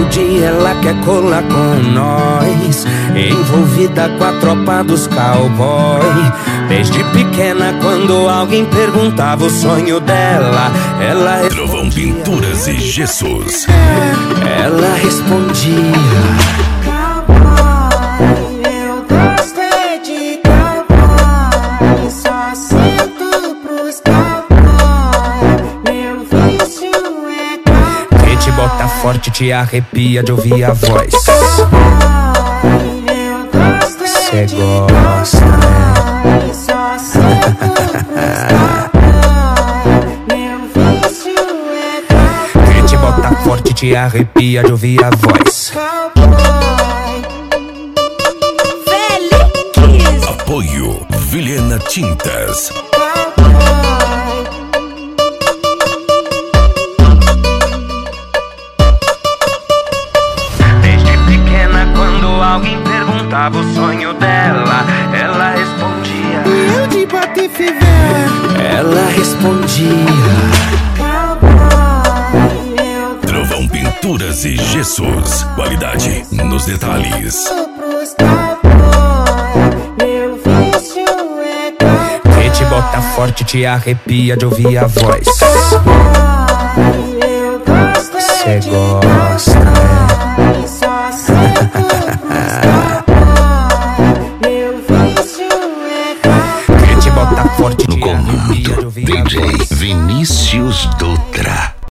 dia ela quer colar com nós, envolvida com a tropa dos cowboy. Desde pequena, quando alguém perguntava o sonho dela, ela respondia. Trovão Pinturas e Gessos. Ela respondia: cowboy, eu gosto é de cowboy, só sinto pros cowboy, meu vício é cowboy. Que te bota forte, te arrepia de ouvir a voz. Eu gosto Cê é de gosta, né? cowboy, só sinto pros cowboy, meu vício é cowboy. Que te bota forte, te arrepia de ouvir a voz. Félix. Apoio Vilhena Tintas. Desde pequena, quando alguém perguntava o sonho dela, ela respondia. Eu de Patife velho. Ela respondia: Cowboy, eu Trovão Pinturas e Gessos. Qualidade nos detalhes. gosto pros cowboy, meu vício é cowboy. que te bota forte, te arrepia de ouvir a voz. Eu gosto Cê é de gosta, né? cowboy, só sinto pros cowboy, meu vício é cowboy. Que te bota forte, No te arrepia de comando, ouvir a DJ voz. Vinícius do